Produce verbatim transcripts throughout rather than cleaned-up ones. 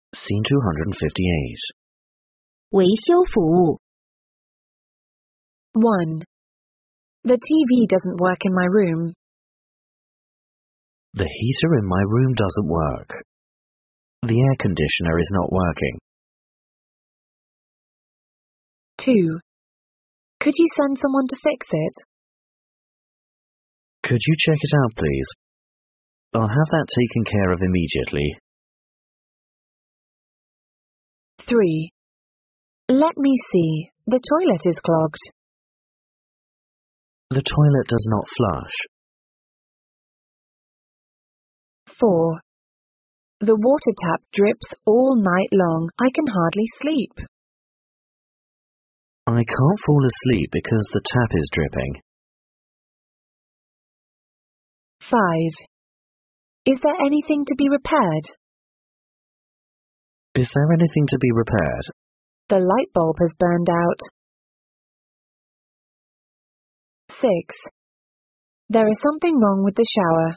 Scene two hundred fifty-eight. 维修服务 one. The T V doesn't work in my room. The heater in my room doesn't work. The air conditioner is not working. two. Could you send someone to fix it? Could you check it out, please? I'll have that taken care of immediately. three. Let me see. The toilet is clogged. The toilet does not flush. four. The water tap drips all night long. I can hardly sleep. I can't fall asleep because the tap is dripping. five. Is there anything to be repaired? Is there anything to be repaired? The light bulb has burned out. six. There is something wrong with the shower.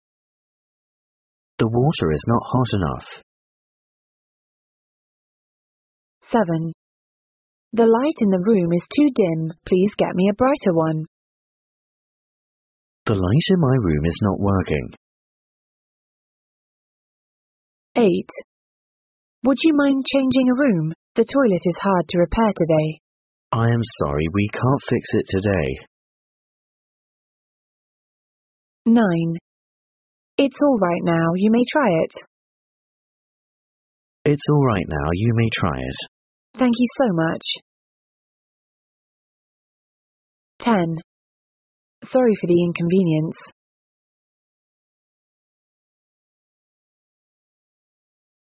The water is not hot enough. seven. The light in the room is too dim. Please get me a brighter one. The light in my room is not working. eight. Would you mind changing a room? The toilet is hard to repair today. I am sorry, we can't fix it today. nine. It's all right now. You may try it. It's all right now, you may try it. Thank you so much. ten. Sorry for the inconvenience.